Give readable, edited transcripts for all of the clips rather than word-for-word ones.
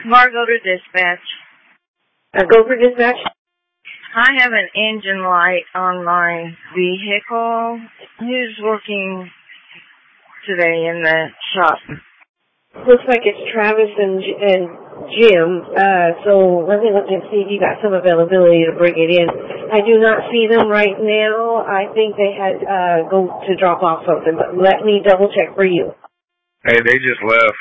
Margo to dispatch. Go for dispatch. I have an engine light on my vehicle. Who's working today in the shop? Looks like it's Travis and Jim. So let me look and see if you got some availability to bring it in. I do not see them right now. I think they had go to drop off something, but let me double check for you. Hey, they just left.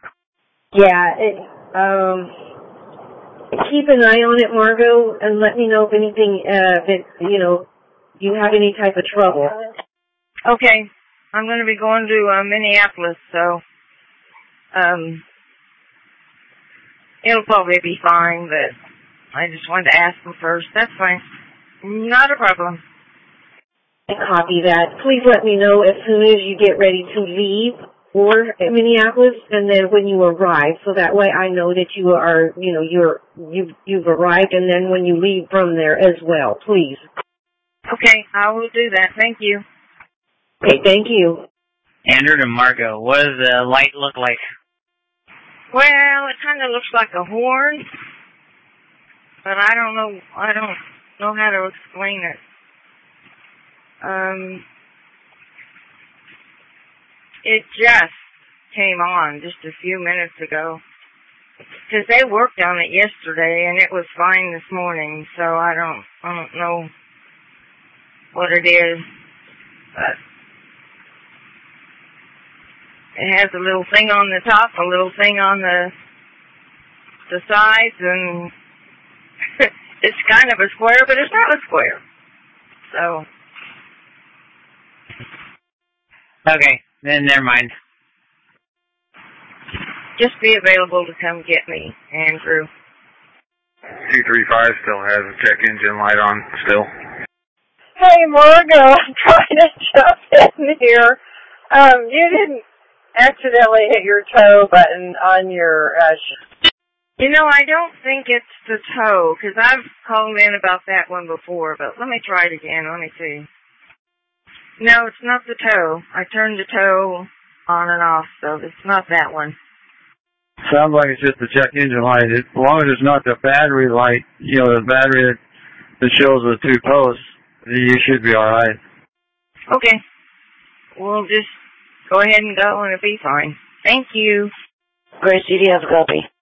Yeah. Keep an eye on it, Margo, and let me know if anything you have any type of trouble. Okay. I'm going to be going to Minneapolis, so it'll probably be fine, but I just wanted to ask them first. That's fine. Not a problem. Copy that. Please let me know as soon as you get ready to leave for Minneapolis, and then when you arrive, so that way I know that you are, you've arrived, and then when you leave from there as well, please. Okay, I will do that. Thank you. Okay, thank you. Andrew and Margo, what does the light look like? Well, it kind of looks like a horn, but I don't know how to explain it. It just came on just a few minutes ago. Because they worked on it yesterday, and it was fine this morning, so I don't know what it is. But it has a little thing on the top, a little thing on the sides, and it's kind of a square, but it's not a square. So. Okay, then never mind. Just be available to come get me, Andrew. 235 still has a check engine light on still. Hey, Margo, I'm trying to jump in here. You didn't accidentally hit your tow button on your I don't think it's the tow, because I've called in about that one before, but let me try it again. Let me see. No, it's not the tow. I turned the tow on and off, so it's not that one. Sounds like it's just the check engine light. As long as it's not the battery light, the battery that shows the two posts, you should be all right. Okay. We'll just go ahead and go, and it'll be fine. Thank you. Grace, do you have a copy?